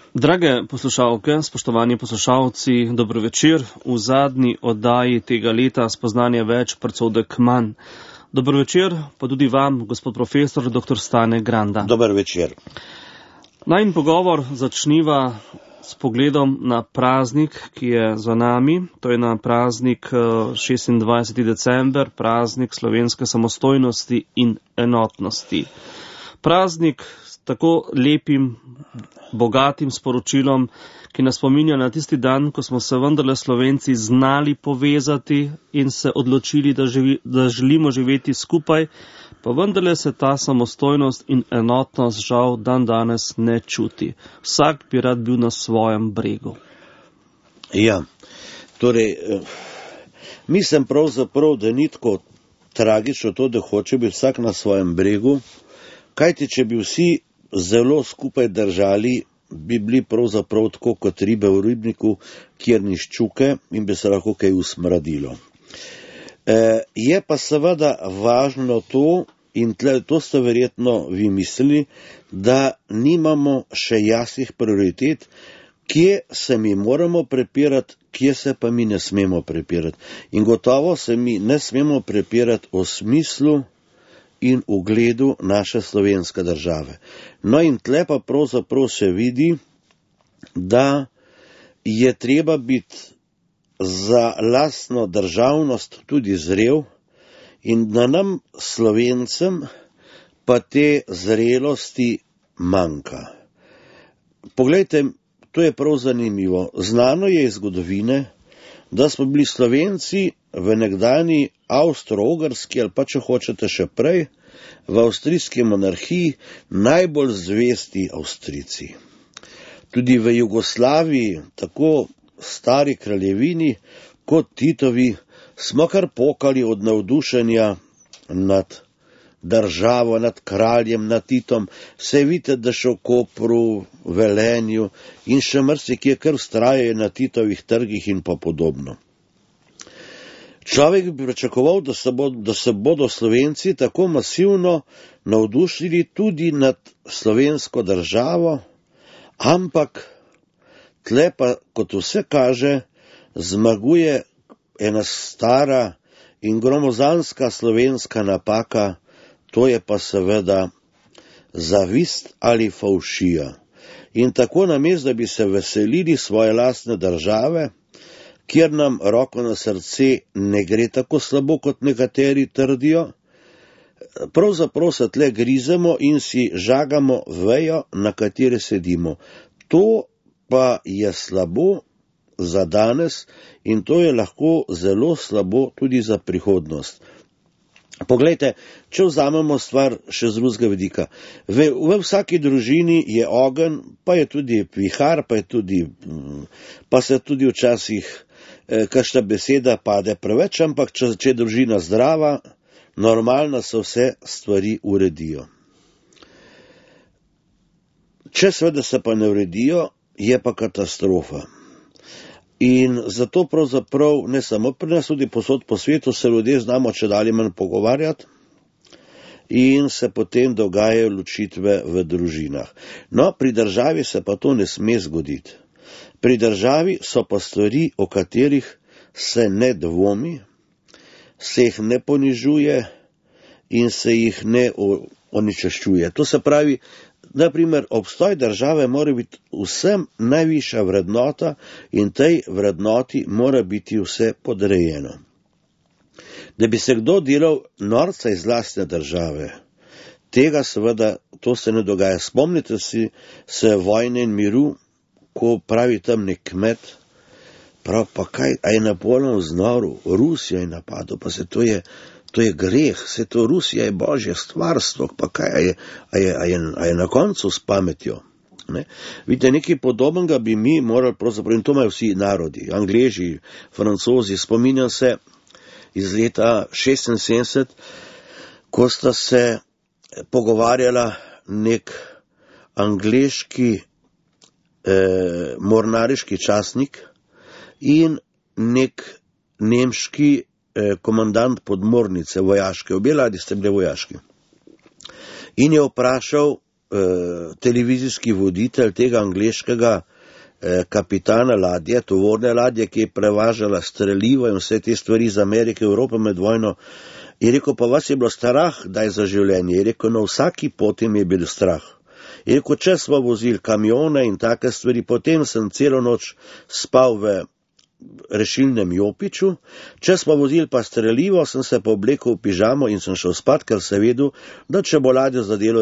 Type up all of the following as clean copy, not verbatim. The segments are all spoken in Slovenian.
Drage poslušalke, spoštovani poslušalci, dobro večer. V zadnji oddaji tega leta Spoznanje več, predsodek manj. Dobro večer, pa tudi vam, gospod profesor, dr. Stane Granda. Dober večer. Najin pogovor začniva s pogledom na praznik, ki je za nami. To je na praznik 26. december, praznik slovenske samostojnosti in enotnosti. Praznik s tako lepim, bogatim sporočilom, ki nas spominja na tisti dan, ko smo se vendarle Slovenci znali povezati in se odločili, da želimo živeti skupaj, pa vendarle se ta samostojnost in enotnost žal dan danes ne čuti. Vsak bi rad bil na svojem bregu. Ja, torej, mislim pravzaprav, da ni tako tragično to, da hoče biti vsak na svojem bregu, kajti če bi vsi zelo skupaj držali, bi bili pravzaprav tako kot ribe v ribniku, kjer ni ščuke in bi se lahko kaj usmradilo. Je pa seveda važno to, in to ste verjetno vi mislili, da nimamo še jasnih prioritet, kje se mi moramo prepirati, kje se pa mi ne smemo prepirati. In gotovo se mi ne smemo prepirati o smislu in ugledu naše slovenske države. No in tle pa pravzaprav se vidi, da je treba biti za lastno državnost tudi zrel in da nam Slovencem pa te zrelosti manjka. Poglejte, to je prav zanimivo. Znano je iz zgodovine, da smo bili Slovenci v nekdanji Avstro-Ogrski ali pa če hočete še prej, v avstrijski monarhiji najbolj zvesti Avstrijci. Tudi v Jugoslaviji, tako stari kraljevini kot Titovi, smo kar pokali od navdušenja nad državo, nad kraljem, nad Titom. Se vidite, da še v Kopru, Velenju in še marsikje kar vztrajajo na Titovih trgih in pa podobno. Človek bi pričakoval, da se bodo Slovenci tako masivno navdušili tudi nad slovensko državo, ampak tle pa, kot vse kaže, zmaguje ena stara in gromozanska slovenska napaka, to je pa seveda zavist ali favšija. In tako namesto, da bi se veselili svoje lastne države, kjer nam roko na srce ne gre tako slabo, kot nekateri trdijo, pravzaprav se tle grizemo in si žagamo vejo, na kateri sedimo. To pa je slabo za danes in to je lahko zelo slabo tudi za prihodnost. Poglejte, če vzamemo stvar še z drugega vidika. V vsaki družini je ogenj, pa je tudi vihar, pa se tudi včasih kakšna beseda pade preveč, ampak če je družina zdrava, normalno se vse stvari uredijo. Če seveda se pa ne uredijo, je pa katastrofa. In zato pravzaprav ne samo pri nas, tudi posod po svetu se ljudje znamo čedalje manj pogovarjati in se potem dogajajo ločitve v družinah. No, pri državi se pa to ne sme zgoditi. Pri državi so pa stvari, o katerih se ne dvomi, se jih ne ponižuje in se jih ne oničeščuje. To se pravi, naprimer, obstoj države mora biti vsem najvišja vrednota in tej vrednoti mora biti vse podrejeno. Da bi se kdo delal norca iz lastne države, tega seveda, to se ne dogaja. Spomnite si se vojne in miru, ko pravi tam nek kmet, prav pa kaj, a je Napoleon znoril, Rusija je napadel, pa se to je greh, se to Rusija je božje stvarstvo, pa kaj, a je na koncu s pametjo. Ne? Vidite, nekaj podobnega bi mi morali pravzaprav, in to imajo vsi narodi, Angleži, Francozi, spominjam se iz leta 76, ko sta se pogovarjala nek angleški mornariški častnik in nek nemški komandant podmornice vojaške, obe ladji sta bile vojaški. In je vprašal televizijski voditelj tega angleškega kapitana ladje, tovorne ladje, ki je prevažala strelivo in vse te stvari iz Amerike, Evrope med vojno, je rekel, pa vas je bilo strah, daj za življenje. Je rekel, na vsaki poti mi je bil strah. Je rekel, če smo vozili kamione in take stvari, potem sem celo noč spal v rešilnem jopiču, če smo vozili pa strelivo, sem se poblekel v pižamo in sem šel spat, ker sem vedel, da če bo ladjo zadelo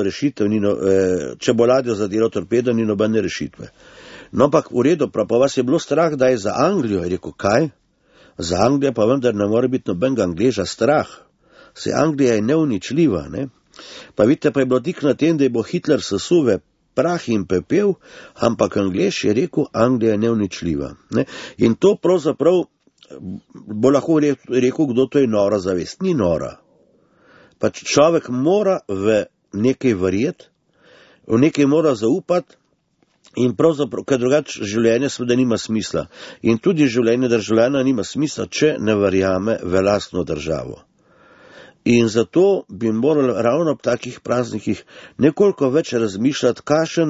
torpedo, ni nobene rešitve. No, ampak v redu, pa vas je bilo strah, da je za Anglijo. Je rekel, kaj? Za Anglijo pa vendar ne more biti nobenega Angleža strah. Se Anglija je neuničljiva, ne? Pa vidite, pa je bilo tik na tem, da je bo Hitler sesuve prah in pepel, ampak Anglež je rekel, Anglija je neuničljiva. Ne? In to pravzaprav bo lahko rekel, kdo to je nora zavest. Ni nora. Pač človek mora v nekaj verjeti, v nekaj mora zaupati, in pravzaprav, ker drugače življenje seveda nima smisla. In tudi življenje državljana nima smisla, če ne verjame v lastno državo. In zato bi morali ravno ob takih praznikih nekoliko več razmišljati, kakšen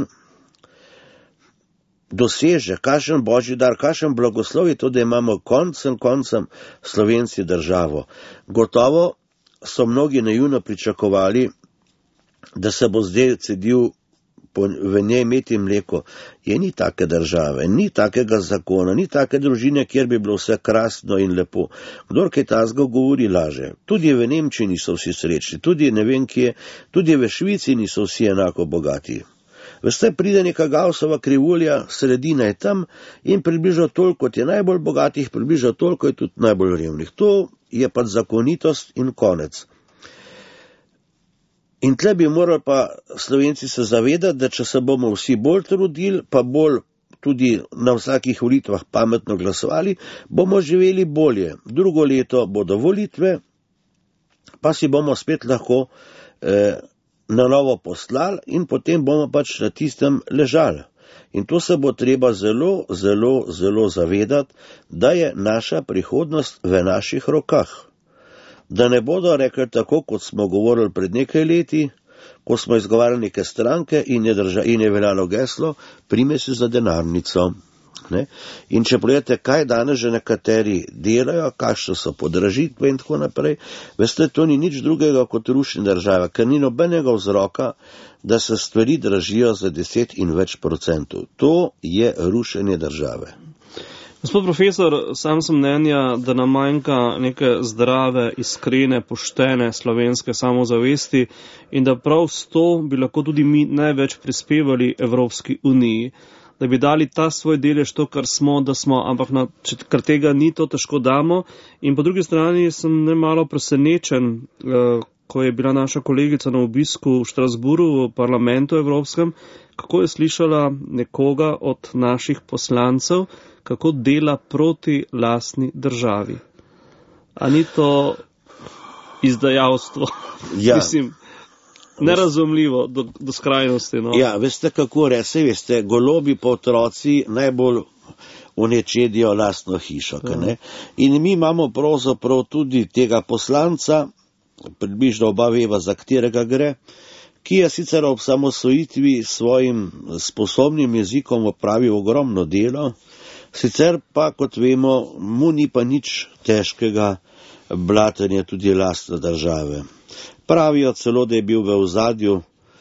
doseže, kakšen božji dar, kakšen blagoslov je to, da imamo koncem Slovenci državo. Gotovo so mnogi naivno pričakovali, da se bo zdaj cedil v njej imeti mleko. Ni take države, ni takega zakona, ni take družine, kjer bi bilo vse krasno in lepo. Kdor kaj tazga govori, laže. Tudi v Nemčiji niso vsi srečni, tudi ne vem kje, tudi v Švici niso vsi enako bogati. Veste, pride neka Gaussova krivulja, sredina je tam in približno toliko, kot je najbolj bogatih, približno toliko je tudi najbolj revnih. To je pa zakonitost in konec. In tle bi morali pa Slovenci se zavedati, da če se bomo vsi bolj trudili, pa bolj tudi na vsakih volitvah pametno glasovali, bomo živeli bolje. Drugo leto bodo volitve, pa si bomo spet lahko na novo poslali in potem bomo pač na tistem ležali. In to se bo treba zelo zavedati, da je naša prihodnost v naših rokah. Da ne bodo rekli tako, kot smo govorili pred nekaj leti, ko smo izgovarjali neke stranke in je veljalo geslo, prime si za denarnico. Ne? In če pogledate, kaj danes že nekateri delajo, kakšne so podražitve in tako naprej, veste, to ni nič drugega kot rušenje države, ker ni nobenega vzroka, da se stvari dražijo za 10 in več %. To je rušenje države. Gospod profesor, sam sem mnenja, da nam manjka neke zdrave, iskrene, poštene slovenske samozavesti in da prav s to bi lahko tudi mi največ prispevali Evropski uniji. Da bi dali ta svoj delež to, kar smo, da smo, ampak ker tega ni, to težko damo. In po drugi strani sem nemalo presenečen, ko je bila naša kolegica na obisku v Štrasburu v parlamentu evropskem, kako je slišala nekoga od naših poslancev, kako dela proti lastni državi. A ni to izdajalstvo? Ja. Mislim, nerazumljivo do skrajnosti. No? Ja, veste kako veste, golobi pa otroci najbolj unečedijo lastno hišo. Ja. In mi imamo pravzaprav tudi tega poslanca, približno oba veva, za katerega gre, ki je sicer ob samosvojitvi svojim sposobnim jezikom opravil ogromno delo, sicer pa, kot vemo, mu ni pa nič težkega blatenja tudi lastne države. Pravijo celo, da je bil v ozadju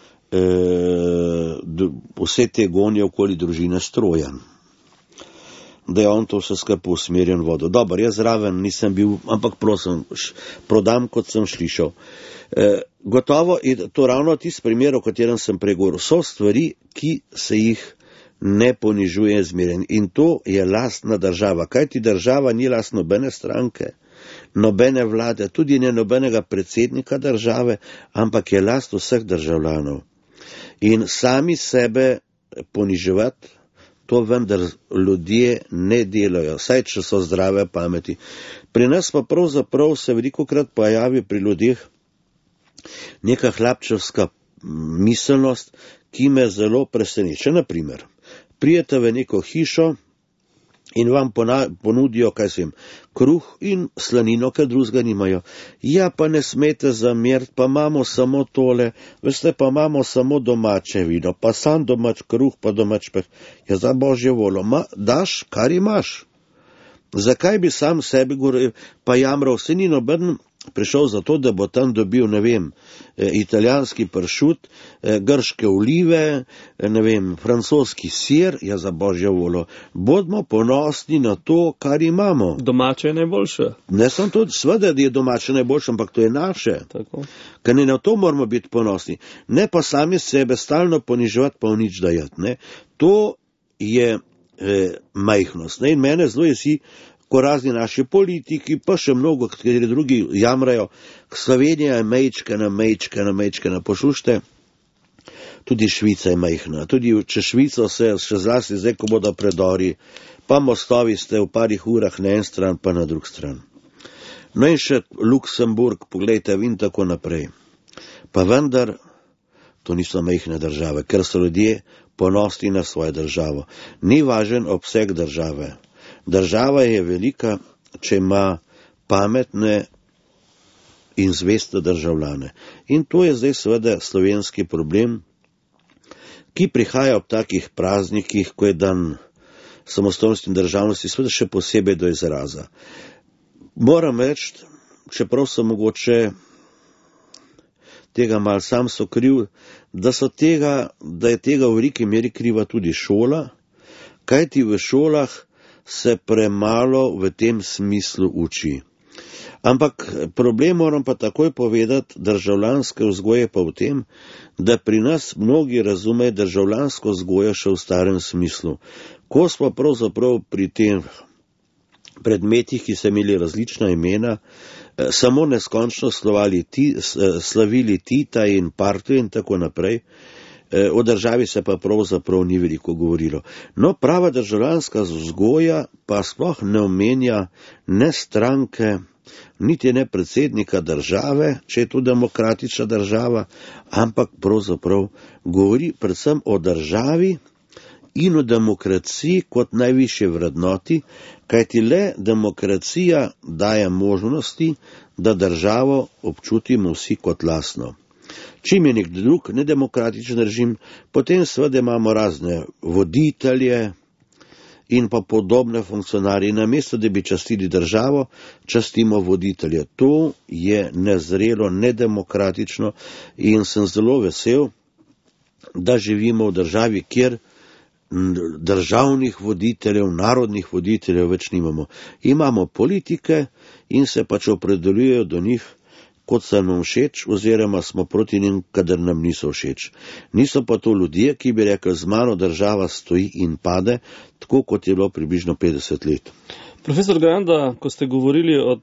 vse te gonje okoli družine Strojan. Da je on to vse skupaj usmerjen vodo. Dobar, jaz zraven nisem bil, ampak prosim, prodam, kot sem slišal. Gotovo je to ravno tisti primer, o katerem sem pregovoril. So stvari, ki se jih ne ponižuje zmerjen. In to je lastna država. Kajti država ni last nobene stranke, nobene vlade, tudi ne nobenega predsednika države, ampak je last vseh državljanov. In sami sebe poniževati, to vendar ljudje ne delajo, saj če so zdrave pameti. Pri nas pa pravzaprav se velikokrat pojavi pri ljudeh neka hlapčevska miselnost, ki me zelo preseneča. Naprimer, prijete v neko hišo in vam ponudijo, kaj se jim, kruh in slanino, ker drugega nimajo. Ja, pa ne smete zameriti, pa imamo samo tole, veste, pa imamo samo domače vino, pa sam domač kruh, pa domač peh. Ja, za božjo voljo, daš, kar imaš. Zakaj bi sam sebi govoril, pa jamral, se ni noben prišel zato, da bo tam dobil, ne vem, italijanski pršut, grške olive, ne vem, francoski sir, ja, za božjo voljo. Bodimo ponosni na to, kar imamo. Domače je najboljše. Ne sem to, seveda je domače najboljše, ampak to je naše. Tako. Ker ne na to moramo biti ponosni. Ne pa sami sebe stalno poniževati, pa v nič dajati. Ne. To je majhnost. Ne. In mene zelo jesi, ko razni naši politiki, pa še mnogo, kateri drugi jamrajo, Slovenija je mejčkena, poslušajte, tudi Švica je majhna, tudi če Švico se še zlasti zdaj, ko bodo predori, pa mostovi ste v parih urah na en stran, pa na drug stran. No in še Luksemburg, poglejte, in tako naprej. Pa vendar, to niso majhne države, ker so ljudje ponosni na svojo državo. Ni važen obseg države. Država je velika, če ima pametne in zveste državljane. In to je zdaj seveda slovenski problem, ki prihaja ob takih praznikih, ko je dan samostojnosti in državnosti, seveda še posebej do izraza. Moram reči, čeprav so mogoče tega mal sam so kriv, da je tega v veliki meri kriva tudi šola, kajti v šolah se premalo v tem smislu uči. Ampak problem moram pa takoj povedati, državljanske vzgoje pa v tem, da pri nas mnogi razumejo državljansko vzgojo še v starem smislu. Ko smo pravzaprav pri tem predmetih, ki so imeli različna imena, samo neskončno slavili Tita in partijo in tako naprej, o državi se pa pravzaprav ni veliko govorilo. No, prava državljanska vzgoja pa sploh ne omenja ne stranke, niti ne predsednika države, če je to demokratična država, ampak pravzaprav govori predvsem o državi in o demokraciji kot najvišje vrednoti, kajti le demokracija daje možnosti, da državo občutimo vsi kot lastno. Čim je nek drug nedemokratičen režim, potem seveda imamo razne voditelje in pa podobne funkcionarje. Namesto, da bi častili državo, častimo voditelje. To je nezrelo, nedemokratično in sem zelo vesel, da živimo v državi, kjer državnih voditeljev, narodnih voditeljev več nimamo. Imamo politike in se pač opredeljujejo do njih, kot so nam všeč, oziroma smo proti njim, kadar nam niso všeč. Niso pa to ljudje, ki bi rekli, z mano država stoji in pade, tako kot je bilo približno 50 let. Profesor Granda, ko ste govorili o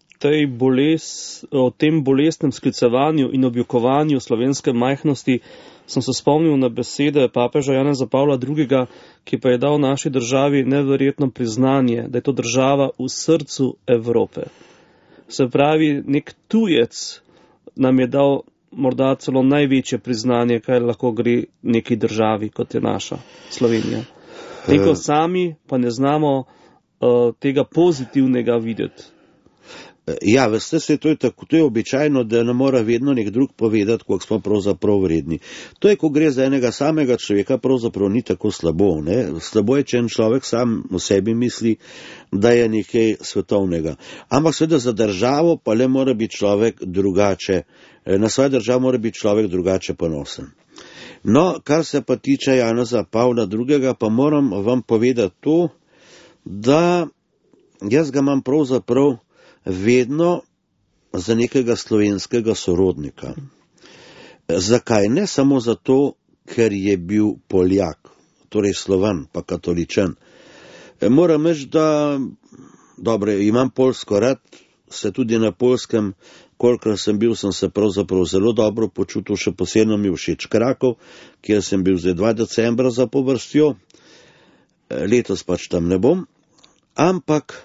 tem bolestnem sklicevanju in objokovanju slovenske majhnosti, sem se spomnil na besede papeža Janeza Pavla II., ki pa je dal naši državi neverjetno priznanje, da je to država v srcu Evrope. Se pravi, nek tujec nam je dal morda celo največje priznanje, kaj lahko gre neki državi, kot je naša Slovenija. Neko sami pa ne znamo tega pozitivnega videti. Ja, veste, to je običajno, da ne mora vedno nek drug povedati, koliko smo pravzaprav vredni. To je, ko gre za enega samega človeka, pravzaprav ni tako slabo. Ne? Slabo je, če en človek sam v sebi misli, da je nekaj svetovnega. Ampak seveda za državo pa le mora biti človek drugače, na svojo državo mora biti človek drugače ponosen. No, kar se pa tiče Janeza Pavla II., pa moram vam povedati to, da jaz ga imam pravzaprav vedno za nekega slovenskega sorodnika. Zakaj? Ne samo zato, ker je bil Poljak, torej Slovan, pa katoličen. Moram reči, da imam Poljsko rad, se tudi na Poljskem, kolikor sem bil, sem se pravzaprav zelo dobro počutil, še posebno mi všeč Krakov, kjer sem bil zdaj 2 decembra zapovrstjo. Letos pač tam ne bom, ampak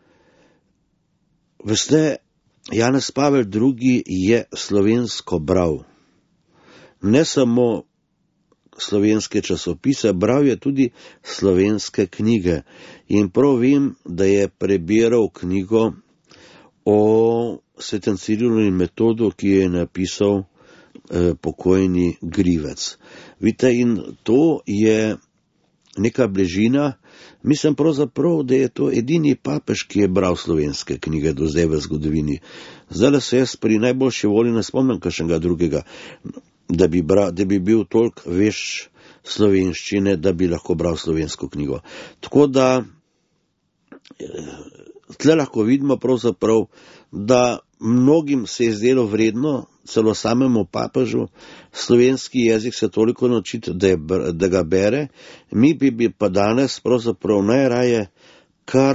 veste, Janez Pavel II. Je slovensko bral. Ne samo slovenske časopise, bral je tudi slovenske knjige. In prav vem, da je prebiral knjigo o Svetem Cirilu in Metodu, ki je napisal pokojni Grivec. Vidite, in to je neka bližina. Mislim pravzaprav, da je to edini papež, ki je bral slovenske knjige do zdaj v zgodovini. Zdaj se jaz pri najboljši volji ne spomnim kakšnega drugega, da bi bil toliko vešč slovenščine, da bi lahko bral slovensko knjigo. Tako da tle lahko vidimo pravzaprav, da mnogim se je zdelo vredno, celo samemu papežu, slovenski jezik se toliko naučiti, da ga bere, mi bi pa danes pravzaprav najraje kar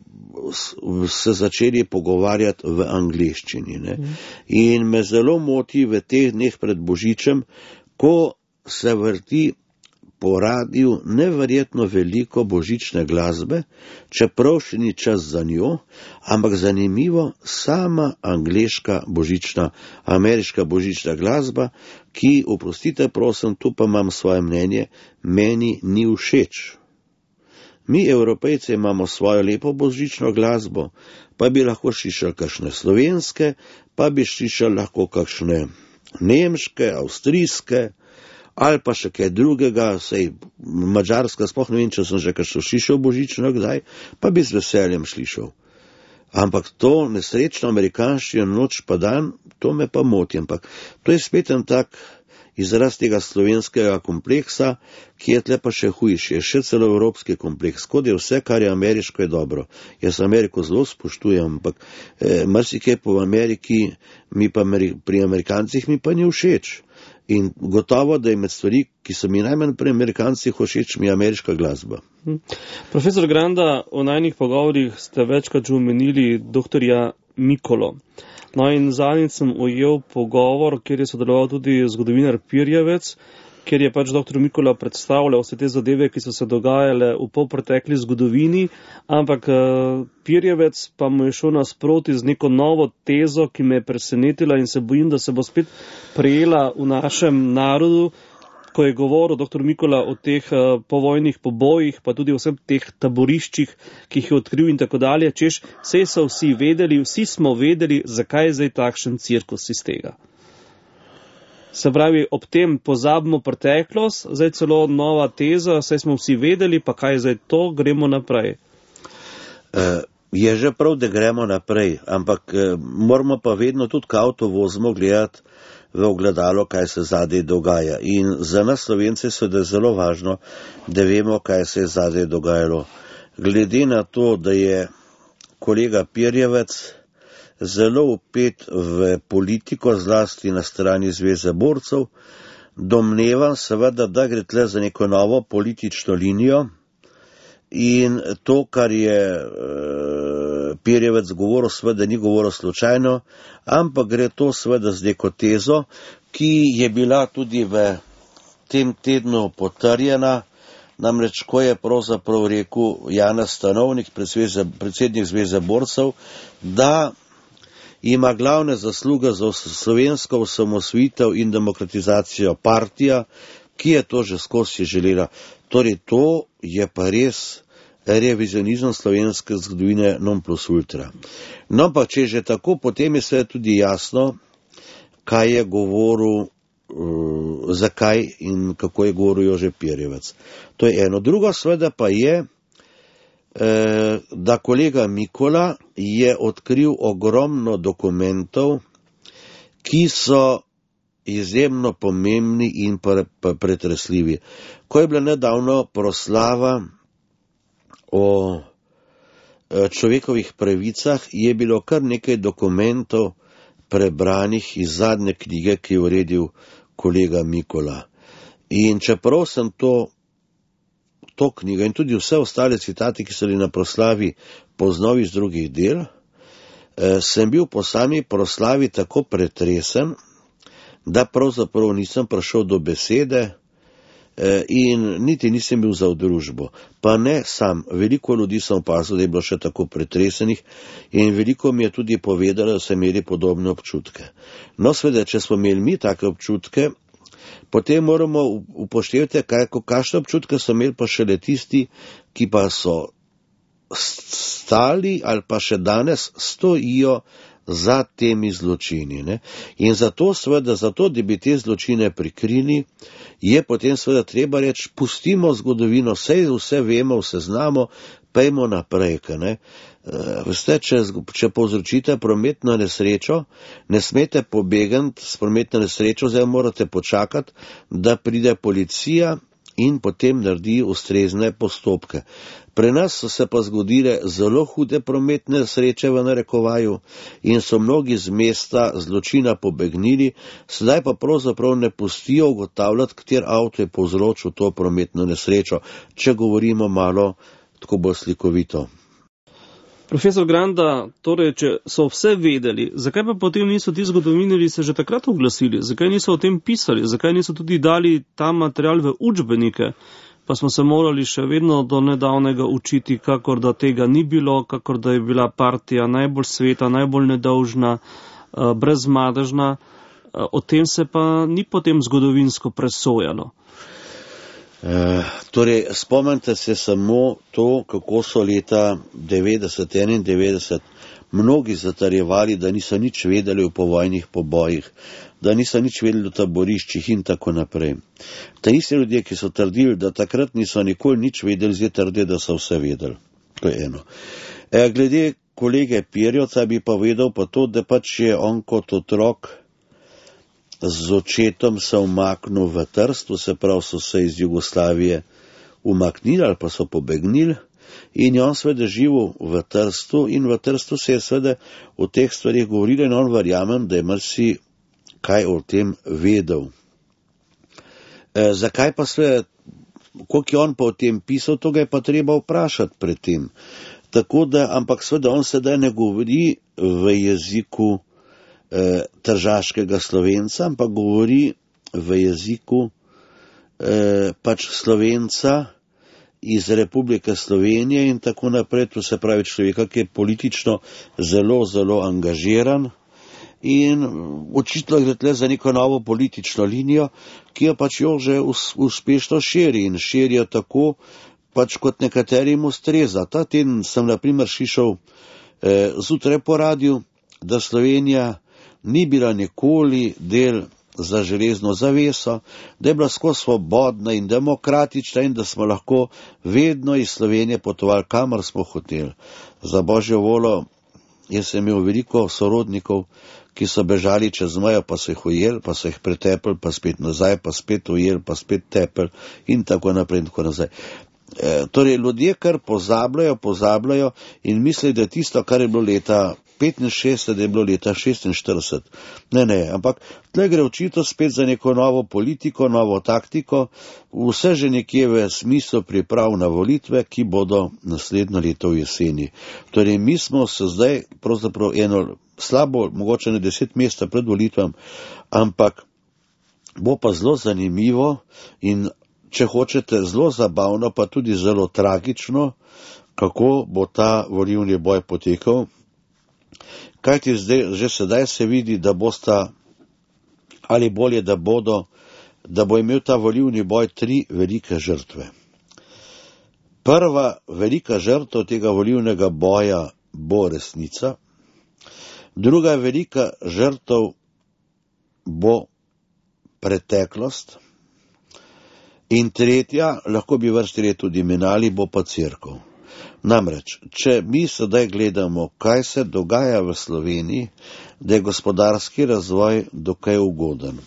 se začeli pogovarjati v angleščini. Ne? In me zelo moti v teh dneh pred Božičem, ko se vrti po radiju neverjetno veliko božične glasbe, čeprav še ni čas za njo, ampak zanimivo, sama angleška božična, ameriška božična glasba, ki, oprostite prosim, tu pa imam svoje mnenje, meni ni všeč. Mi, Evropejci, imamo svojo lepo božično glasbo, pa bi lahko slišali kakšne slovenske, pa bi slišali lahko kakšne nemške, avstrijske, ali pa še kaj drugega, sej Madžarska, sploh ne vem, če sem že kakšno slišal božično kdaj, pa bi z veseljem slišal. Ampak to nesrečno amerikanščino noč pa dan, to me pa moti. Ampak to je spet en tak izraz tega slovenskega kompleksa, ki je tle pa še hujši, je še celo evropski kompleks. Kot je vse, kar je ameriško, je dobro. Jaz Ameriko zelo spoštujem, ampak marsikaj po Ameriki, pri Amerikancih mi pa ni všeč. In gotovo, da je med stvari, ki so mi najmanj pri Amerikancih všeč, mi ameriška glasba. Profesor Granda, v najnih pogovorih ste večkrat že omenili doktorja Mikolo. No in zadnjič sem ujel pogovor, kjer je sodeloval tudi zgodovinar Pirjevec, kjer je pač dr. Mikola predstavljal vse te zadeve, ki so se dogajale v polpretekli zgodovini, ampak Pirjevec pa mu je šel nasproti z neko novo tezo, ki me je presenetila in se bojim, da se bo spet prijela v našem narodu, ko je govoril dr. Mikola o teh povojnih pobojih, pa tudi o vsem teh taboriščih, ki jih je odkril in tako dalje, češ, vsi smo vedeli, zakaj je zdaj takšen cirkus iz tega. Se pravi, ob tem pozabimo preteklost, zdaj celo nova teza, saj smo vsi vedeli, pa kaj je zdaj to, gremo naprej. Je že prav, da gremo naprej, ampak moramo pa vedno tudi, ko avto vozimo, gledati v ogledalo, kaj se zadaj dogaja. In za nas Slovence je zelo važno, da vemo, kaj se je zadaj dogajalo. Glede na to, da je kolega Pirjevec zelo vpet v politiko, zlasti na strani Zveze borcev, domnevam seveda, da gre tle za neko novo politično linijo in to, kar je Pirjevec govoril, seveda ni govoril slučajno, ampak gre to seveda z neko tezo, ki je bila tudi v tem tednu potrjena, namreč ko je pravzaprav rekel Janez Stanovnik, predsednik Zveze borcev, da ima glavne zasluge za slovensko osamosvojitev in demokratizacijo partija, ki je to že skozi želela. Torej to je pa res revizionizem slovenske zgodovine non plus ultra. No pa če že tako, potem je sve tudi jasno, kaj je govoril, zakaj in kako je govoril Jože Pirjevec. To je eno. Drugo seveda pa je, da kolega Mikola je odkril ogromno dokumentov, ki so izjemno pomembni in pretresljivi. Ko je bila nedavno proslava o človekovih pravicah, je bilo kar nekaj dokumentov prebranih iz zadnje knjige, ki je uredil kolega Mikola. In čeprav sem to knjigo in tudi vse ostale citate, ki so bili na proslavi, poznal iz drugih del, sem bil po sami proslavi tako pretresen, da pravzaprav nisem prišel do besede in niti nisem bil za udružbo. Pa ne sam, veliko ljudi sem opazil, da je bilo še tako pretresenih in veliko mi je tudi povedalo, da so imeli podobne občutke. No, seveda, če smo imeli mi take občutke, potem moramo upoštevati, kakšne občutke so imeli pa šele tisti, ki pa so stali ali pa še danes stojijo za temi zločini. Ne? In zato, da bi te zločine prikrili, je potem seveda treba reči, pustimo zgodovino, vse vemo, vse znamo, pejmo naprej. Veste, če povzročite prometno nesrečo, ne smete pobegati s prometno nesrečo, zdaj morate počakati, da pride policija in potem naredi ustrezne postopke. Pri nas so se pa zgodile zelo hude prometne nesreče v narekovaju in so mnogi z mesta zločina pobegnili, sedaj pa pravzaprav ne pustijo ugotavljati, kater avto je povzročil to prometno nesrečo, če govorimo malo tako bolj slikovito. Profesor Granda, torej, če so vse vedeli, zakaj pa potem niso ti zgodovinarji se že takrat oglasili, zakaj niso o tem pisali, zakaj niso tudi dali ta material v učbenike, pa smo se morali še vedno do nedavnega učiti, kakor da tega ni bilo, kakor da je bila partija najbolj sveta, najbolj nedolžna, brezmadežna, o tem se pa ni potem zgodovinsko presojalo. Torej, spomnite se samo to, kako so leta 90-91 mnogi zatarjevali, da niso nič vedeli o povojnih pobojih, da niso nič vedeli o taboriščih in tako naprej. Ta isti ljudje, ki so trdili, da takrat niso nikoli nič vedeli, zdaj trdijo, da so vse vedeli. To je eno. Glede kolege Pirjovca bi pa vedel pa to, da pač je on kot otrok z očetom se umaknil v Trst, se pravi, so se iz Jugoslavije umaknili ali pa so pobegnili in je on seveda živel v Trstu in v Trstu se je seveda o teh stvarih govorilo in on verjamem, da je marsi kaj o tem vedel. Zakaj pa seveda, koliko je on pa o tem pisal, to ga je pa treba vprašati pred tem. Tako da, ampak seveda on sedaj ne govori v jeziku tržaškega Slovenca, ampak govori v jeziku pač Slovenca iz Republike Slovenije in tako naprej, to se pravi človeka, ki je politično zelo, zelo angažiran in očitno gre tle za neko novo politično linijo, ki jo pač jo že uspešno širi in širijo tako, pač kot nekaterim ustreza. Ta teden sem na primer slišal zjutraj po radiju, da Slovenija ni bila nikoli del za železno zaveso, da je bila skozi svobodna in demokratična in da smo lahko vedno iz Slovenije potovali, kamor smo hoteli. Za božjo voljo, jaz sem imel veliko sorodnikov, ki so bežali čez mejo, pa so jih ujeli, pa so jih pretepli, pa spet nazaj, pa spet ujeli, pa spet tepli in tako naprej in tako nazaj. Torej, ljudje kar pozabljajo in mislijo, da je tisto, kar je bilo leta 65, da je bilo leta 46. Ne, ampak tle gre očitno spet za neko novo politiko, novo taktiko, vse že nekje v smislu priprav na volitve, ki bodo naslednjo leto v jeseni. Torej, mi smo se zdaj pravzaprav eno slabo, mogoče ne 10 mesecev pred volitvam, ampak bo pa zelo zanimivo in če hočete zelo zabavno, pa tudi zelo tragično, kako bo ta volilni boj potekal. Kajti že sedaj se vidi, da bosta, ali bolje, da bo imel ta volilni boj 3 velike žrtve. Prva velika žrtev tega volilnega boja bo resnica, druga velika žrtev bo preteklost in tretja, lahko bi vrstili tudi minali, bo pa cerkev. Namreč, če mi sedaj gledamo, kaj se dogaja v Sloveniji, da je gospodarski razvoj dokaj ugoden.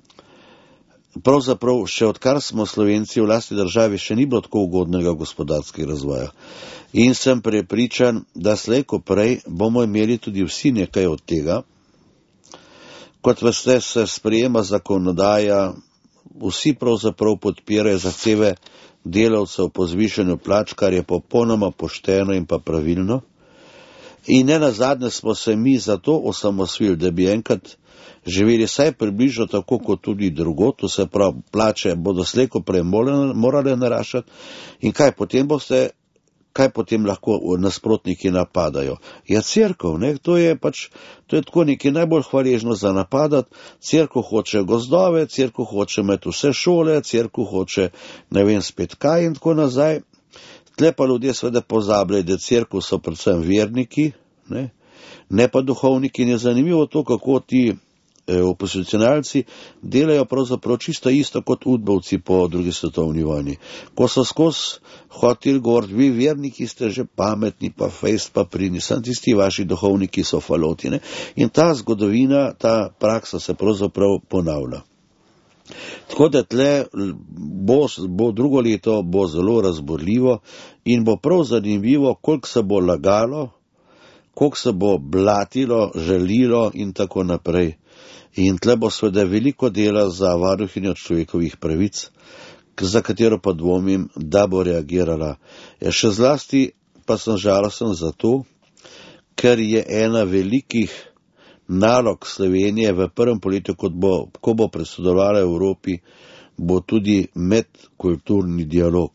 Pravzaprav, še odkar smo Slovenci v lastni državi, še ni bilo tako ugodnega gospodarskega razvoja. In sem prepričan, da slej ko prej bomo imeli tudi vsi nekaj od tega. Kot veste, se sprejema zakonodaja, vsi pravzaprav podpirajo zahteve delavcev po zvišanju plač, kar je popolnoma pošteno in pa pravilno. In ne nazadnje smo se mi zato osamosvili, da bi enkrat živeli vsaj približno tako kot tudi drugo, to se pravi, plače bodo slej ko prej morale naraščati. In kaj, potem boste kaj potem lahko nasprotniki napadajo? Ja, cerkev, ne, to je tako nekaj najbolj hvaležno za napadati. Cerkev hoče gozdove, cerkev hoče imeti vse šole, cerkev hoče, ne vem, spet kaj in tako nazaj. Tle pa ljudje seveda pozabljajo, da cerkev so predvsem verniki, ne pa duhovniki. In je zanimivo to, kako ti opozicionalci delajo pravzaprav čisto isto kot udbovci po drugi svetovni vojni. Ko so skozi hoteli govoriti, vi verniki ste že pametni, pa fejst, pa pridni, samo tisti vaši duhovniki so faloti. Ne? In ta zgodovina, ta praksa se pravzaprav ponavlja. Tako da tle bo drugo leto bo zelo razborljivo in bo prav zanimivo, koliko se bo lagalo, koliko se bo blatilo, žalilo in tako naprej. In tle bo seveda veliko dela za varuhinjo človekovih pravic, za katero pa dvomim, da bo reagirala. Še zlasti pa sem žalosten zato, ker je ena velikih nalog Slovenije v prvem poletju, ko bo predsedovala Evropi, bo tudi medkulturni dialog.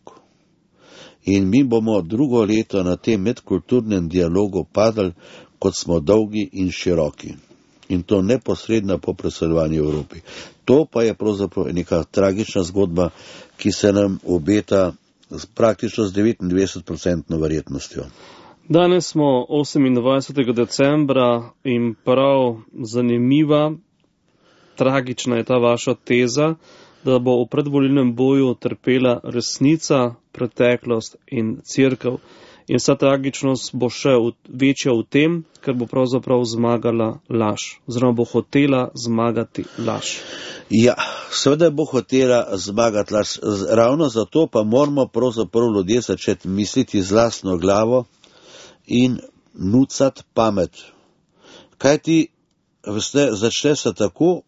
In mi bomo drugo leto na tem medkulturnem dialogu padali, kot smo dolgi in široki. In to neposredno po predsedovanju Evropi. To pa je pravzaprav neka tragična zgodba, ki se nam obeta praktično z 99% verjetnostjo. Danes smo 28. decembra in prav zanimiva, tragična je ta vaša teza, da bo v predvolilnem boju trpela resnica, preteklost in cerkev. In vsa tragičnost bo še večja v tem, ker bo pravzaprav zmagala laž. Oziroma bo hotela zmagati laž. Ja, seveda bo hotela zmagati laž. Ravno zato pa moramo pravzaprav ljudje začeti misliti z lastno glavo in nucati pamet. Kaj ti, veste, začne se tako,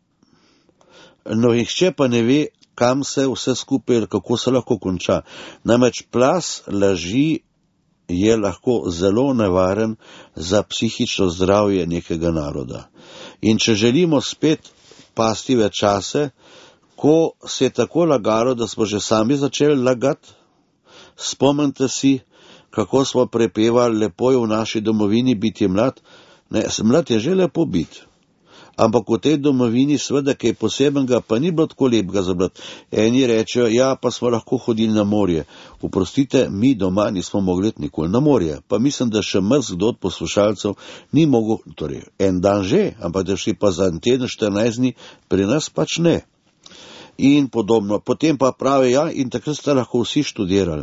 no nihče pa ne ve, kam se vse skupaj, kako se lahko konča. Namreč plaz laži je lahko zelo nevaren za psihično zdravje nekega naroda. In če želimo spet pasti v čase, ko se je tako lagalo, da smo že sami začeli lagati, spomnite si, kako smo prepevali, lepo je v naši domovini biti mlad. Ne, mlad je že lepo biti. Ampak v tej domovini seveda kaj posebenega pa ni bilo tako lepega za mlad. Eni rečejo, ja, pa smo lahko hodili na morje. Oprostite, mi doma nismo mogli nikoli na morje. Pa mislim, da še kdo od poslušalcev ni mogel, torej en dan že, ampak da šli pa za en teden, 14 dni, pri nas pač ne. In podobno. Potem pa pravi, ja, in takrat ste lahko vsi študirali.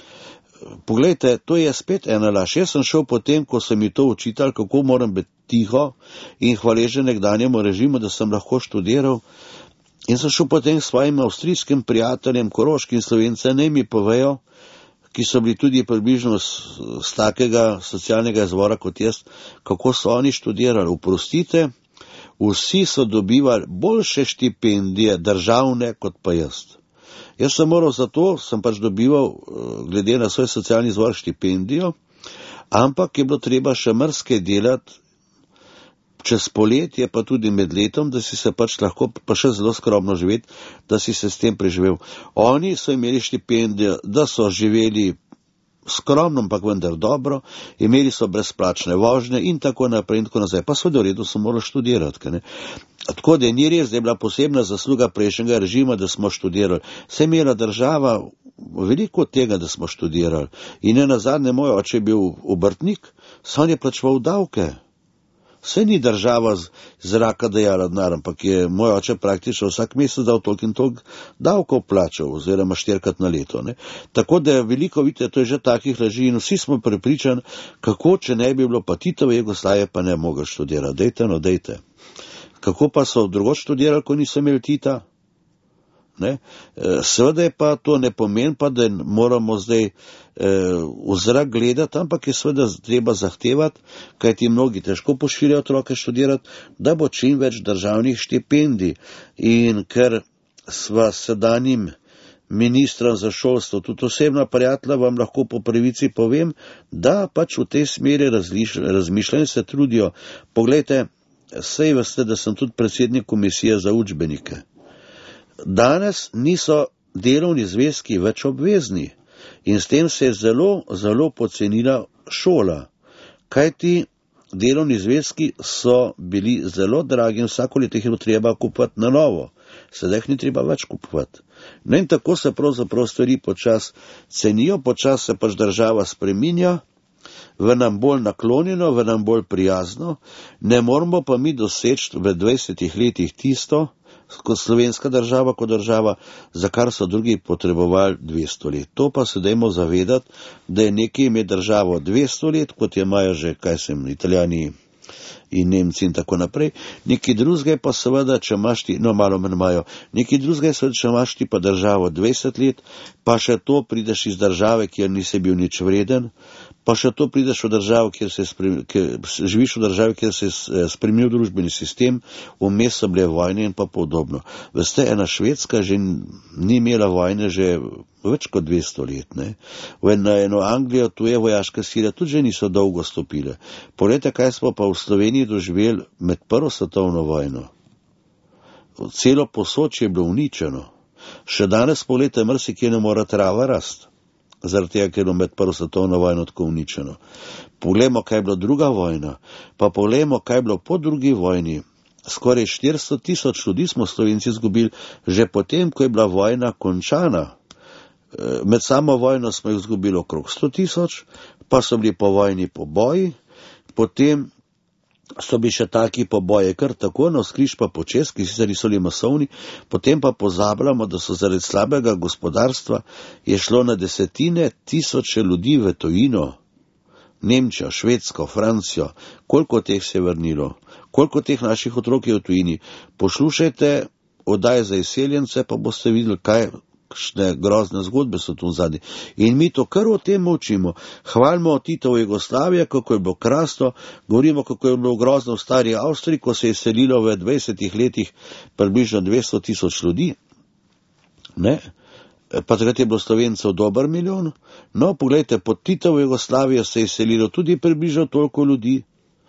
Poglejte, to je spet ena laž. Jaz sem šel potem, ko so mi to učitali, kako moram biti tiho in hvaležen nekdanjemu režimu, da sem lahko študiral. In sem šel potem s svojim avstrijskim prijateljem, koroškim Slovencem, naj mi povejo, ki so bili tudi približno z takega socialnega izvora kot jaz, kako so oni študirali. Oprostite, vsi so dobivali boljše štipendije državne kot pa jaz. Jaz sem moral zato, sem pač dobival, glede na svoj socialni izvor, štipendijo, ampak je bilo treba še marsikaj delati čez poletje, pa tudi med letom, da si se pač lahko, pa še zelo skromno živeti, da si se s tem preživel. Oni so imeli štipendijo, da so živeli skromno, ampak vendar dobro, imeli so brezplačne vožnje in tako naprej in tako nazaj. Pa so v redu, so morali študirati. Tako da ni res, da je bila posebna zasluga prejšnjega režima, da smo študirali. Se je imela država veliko od tega, da smo študirali. In nazadnje moj oče je bil obrtnik, sam je plačeval davke. Vse ni država z zraka dajala denar, ampak je moj oče praktično vsak mesec dal toliko in toliko davkov plačal, oziroma 4-krat na leto. Tako da veliko, vidite, to je že takih laži in vsi smo prepričani, kako, če ne bi bilo pa Titove Jugoslavije, pa ne mogli študirati. Dejte. Kako pa so drugo študirali, ko niso imeli Tita? Seveda je pa to ne pomeni pa, da moramo zdaj v zrak gledati, ampak je seveda treba zahtevati, kajti mnogi težko pošiljajo otroke študirati, da bo čim več državnih štipendij. In ker sva sedanjim ministrom za šolstvo, tudi osebna prijatelja, vam lahko po pravici povem, da pač v tej smeri razmišljanje se trudijo. Poglejte, saj veste, da sem tudi predsednik komisije za učbenike. Danes niso delovni zvezki več obvezni In s tem se je zelo, zelo pocenila šola. Kajti delovni zvezki so bili zelo dragi in vsako leto jih je treba kupovati na novo. Sedaj jih ni treba več kupovati. No in tako se pravzaprav stvari počas cenijo, počas se pač država spreminja, v nam bolj naklonjeno, v nam bolj prijazno, ne moramo pa mi doseči v 20 letih tisto, kot slovenska država, kot država, za kar so drugi potrebovali 200 let. To pa se dajmo zavedati, da je nekaj ime državo 200 let, kot je imajo že, Italijani in Nemci in tako naprej. Nekaj drugega je pa seveda, če imaš ti, no malo manj imajo, nekaj drugega je seveda, če imaš ti pa državo 20 let, pa še to prideš iz države, kjer nisi bil nič vreden, pa še to prideš v državo, živiš v državi, kjer se je spremenil družbeni sistem, vmes so bile vojne in pa podobno. Veste, ena Švedska že ni imela vojne že več kot 200 let. Ne? V eno Anglijo tuje vojaške sile tudi že niso dolgo stopile. Poglejte, kaj smo pa v Sloveniji doživeli med prvo svetovno vojno. Celo Posočje je bilo uničeno. Še danes poglejte, marsikje ne mora trava rasti. Zaradi tega, ker je med prvo svetovno vojno tako uničeno. Poglejmo, kaj je bilo druga vojna, pa poglejmo, kaj je bilo po drugi vojni. Skoraj 400 000 ljudi smo Slovenci izgubili, že potem, ko je bila vojna končana. Med samo vojno smo jih izgubili okrog 100 000, pa so bili po vojni poboji, potem so bili še taki poboje, kar tako navzkriž pa počez, ki sicer niso bili masovni, potem pa pozabljamo, da so zaradi slabega gospodarstva je šlo na desetine tisoče ljudi v tujino, Nemčijo, Švedsko, Francijo, koliko teh se je vrnilo, koliko teh naših otrok je v tujini. Poslušajte oddaje za izseljence, pa boste videli, kakšne grozne zgodbe so tu zadnji. In mi to kar o tem učimo. Hvalimo Titovo Jugoslavijo, kako je bilo krasno, govorimo, kako je bilo grozno v stari Avstriji, ko se je selilo v 20 letih približno 200 000 ljudi. Ne? Pa takrat je bilo Slovencev dober milijon. No, pogledajte, pod Titovo Jugoslavijo se je selilo tudi približno toliko ljudi.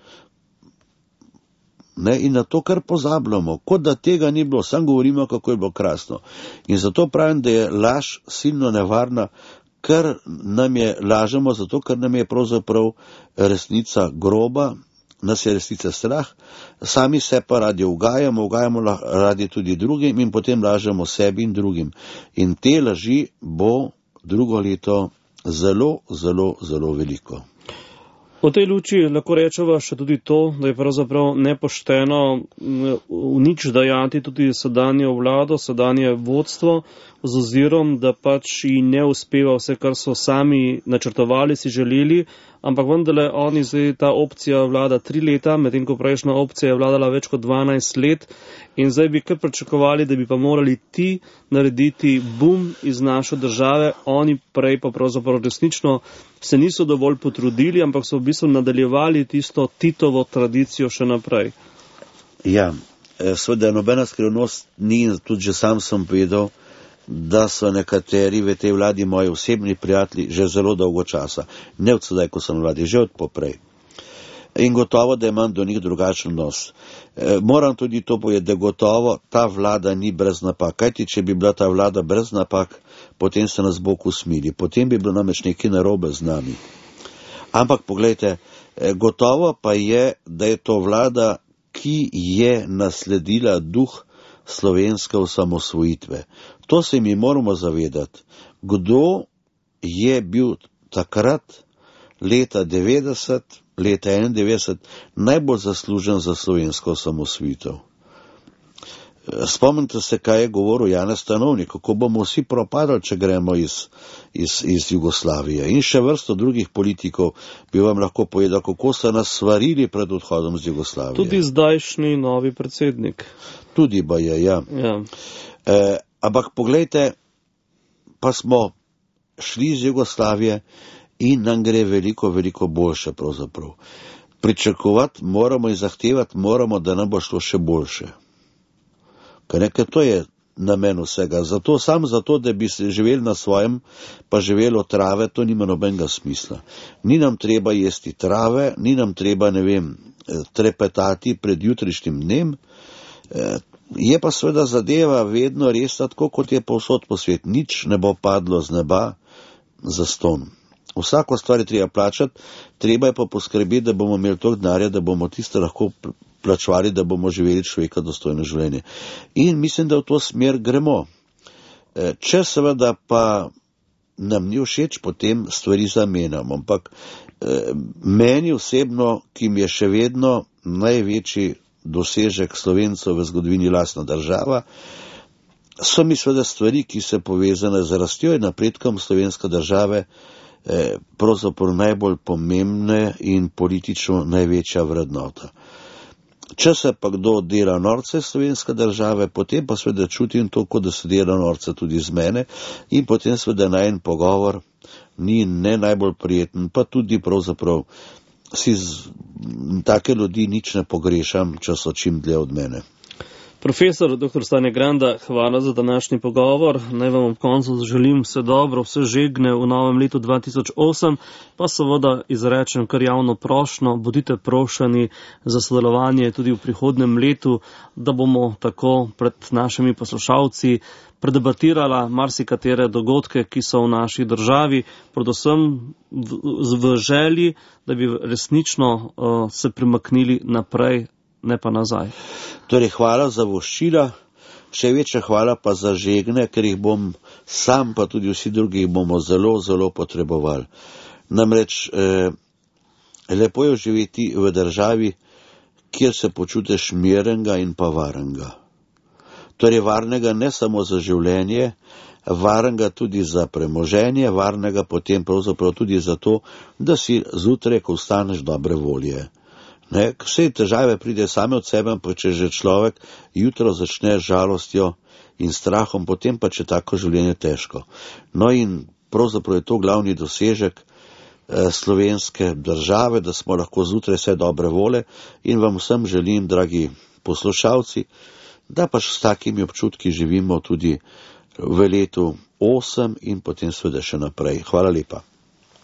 Ne, in na to kar pozabljamo, kot da tega ni bilo, sam govorimo, kako je bilo krasno. In zato pravim, da je laž silno nevarna, ker nam je lažemo, zato ker nam je pravzaprav resnica groba, nas je resnica strah, sami se pa radi ugajamo radi tudi drugim in potem lažemo sebi in drugim. In te laži bo drugo leto zelo, zelo, zelo veliko. V tej luči lahko rečemo še tudi to, da je pravzaprav nepošteno v nič dajati tudi sedanjo vlado, sedanje vodstvo, z ozirom, da pač ji ne uspeva vse, kar so sami načrtovali, si želeli, ampak vendarle oni zdaj ta opcija vlada 3 leta, medtem ko prejšnja opcija je vladala več kot 12 let in zdaj bi kar pričakovali, da bi pa morali ti narediti bum iz naše države, oni prej pa pravzaprav resnično se niso dovolj potrudili, ampak so v bistvu nadaljevali tisto Titovo tradicijo še naprej. Ja, seveda nobena skrivnost ni, tudi že sam sem povedal, da so nekateri v tej vladi moji osebni prijatelji že zelo dolgo časa. Ne od sedaj, ko sem vladi, že od poprej. In gotovo, da imam do njih drugačen nos. Moram tudi to povedati, da gotovo ta vlada ni brez napak. Kajti, če bi bila ta vlada brez napak, potem se nas Bog usmili. Potem bi bilo namreč nekaj narobe z nami. Ampak poglejte, gotovo pa je, da je to vlada, ki je nasledila duh slovenske osamosvojitve. To se mi moramo zavedati. Kdo je bil takrat, leta 90, leta 91, najbolj zaslužen za slovensko osamosvojitev? Spomnite se, kaj je govoril Janez Stanovnik, kako bomo vsi propadali, če gremo iz Jugoslavije. In še vrsto drugih politikov bi vam lahko povedal, kako so nas svarili pred odhodom z Jugoslavije. Tudi zdajšnji novi predsednik. Tudi ba je, ja. Ampak poglejte, pa smo šli iz Jugoslavije in nam gre veliko, veliko boljše pravzaprav. Pričakovati moramo in zahtevati moramo, da nam bo šlo še boljše. Ker to je namen vsega. Samo zato, da bi se živeli na svojem, pa živeli od trave, to nima nobenega smisla. Ni nam treba jesti trave, ni nam treba, trepetati pred jutrišnjim dnem. Je pa seveda zadeva vedno res tako, kot je povsod po svetu. Nič ne bo padlo z neba, zastonj. Vsako stvar je treba plačati, treba je pa poskrbeti, da bomo imeli toliko denarja, da bomo tisto lahko plačevali, da bomo živeli človeka dostojno življenje. In mislim, da v to smer gremo. Če seveda pa nam ni všeč, potem stvari zamenjamo. Ampak meni osebno, ki mi je še vedno največji dosežek Slovencev v zgodovini lastna država, so mi seveda stvari, ki so povezane z rastjo in napredkom slovenske države, pravzaprav najbolj pomembne in politično največja vrednota. Če se pa kdo dela norce slovenske države, potem pa seveda čutim to, kot da se dela norce tudi z mene in potem seveda najen pogovor ni ne najbolj prijeten, pa tudi pravzaprav si take ljudi nič ne pogrešam, če so čim dlje od mene. Profesor dr. Stane Granda, hvala za današnji pogovor. Naj vam ob koncu želim vse dobro, vse žegne v novem letu 2008, pa seveda izrečem kar javno prošnjo, bodite prošeni za sodelovanje tudi v prihodnem letu, da bomo tako pred našimi poslušalci predebatirala marsikatere dogodke, ki so v naši državi, predvsem v želji, da bi resnično se premaknili naprej, ne pa nazaj. Torej, hvala za voščila, še večja hvala pa za žegne, ker jih bom sam, pa tudi vsi drugi bomo zelo, zelo potrebovali. Namreč, lepo je živeti v državi, kjer se počutiš mirenega in pa varnega. Torej, varnega ne samo za življenje, varnega tudi za premoženje, varnega potem pravzaprav tudi za to, da si zjutraj, ko vstaneš, dobre volje. Vse težave pride same od sebe, pa če že človek jutro začne z žalostjo in strahom, potem pa če tako življenje težko. No in pravzaprav je to glavni dosežek slovenske države, da smo lahko zjutraj vse dobre vole in vam vsem želim, dragi poslušalci, da pa s takimi občutki živimo tudi v letu 8 in potem seveda še naprej. Hvala lepa.